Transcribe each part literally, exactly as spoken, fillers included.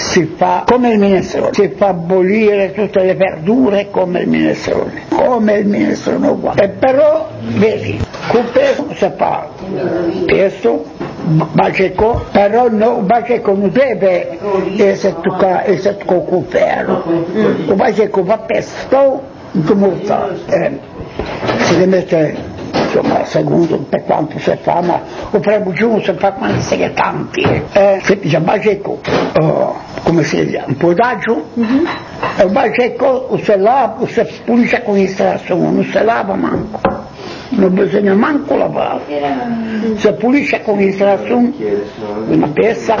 si fa come il minestrone, si fa bollire tutte le verdure come il minestrone, come il minestrone uguale. E però, vedi, con pesto si fa pesto, bageco, però no, bageco non deve essere con cuferro, il bageco va pesto, come eh, si deve mettere, insomma, secondo per quanto si fa, ma lo premo giù si fa quando si è tanti, eh, si dice bageco, oh, come si dice, un po' d'aglio, mm-hmm. E il bageco si lava, si pulisce con estrazione, non si lava manco. Non bisogna manco lavare, si pulisce con estrazione, una pezza,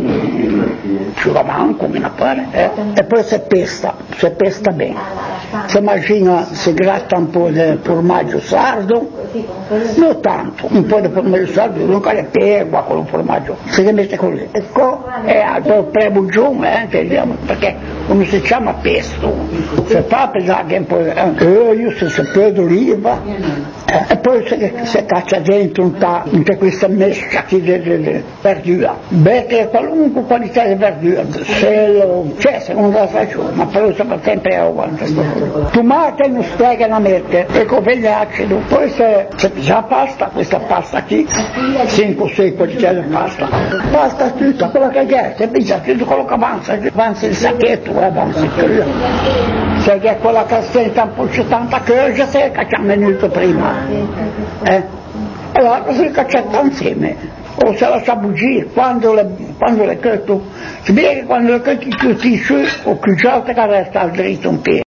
manco, come pare, eh? E poi si pesta, si pesta bene. Si immagina, si gratta un po' di formaggio sardo, non tanto, un po' di formaggio sardo, non che le pegua con il formaggio, si mette così. Ecco, e poi premo giù, eh, intendiamo, perché non si chiama pesto, si fa pesare un po' di olio, si sapè d'oliva. E poi si, si caccia dentro un ta, in questa mesca di, di, di verdura, perché qualunque qualità di verdura, se lo, cioè secondo la stagione, ma però siamo sempre a uguale. Tomate non spiega la mette, e con veglie acido, poi se c'è già pasta, questa pasta qui, cinque sei qualità di pasta, pasta tutta, quella che è, se dice tutto quello che avanza, avanza il sacchetto, avanza il culo. Se è quella che senta un po' tanta cosa, se caccia un minuto prima. Eh? Allora si cacciata insieme o se lascia bugie quando le quando le cotto si vede che quando le cotti tutti su o chiuso che resta al dritto un piede.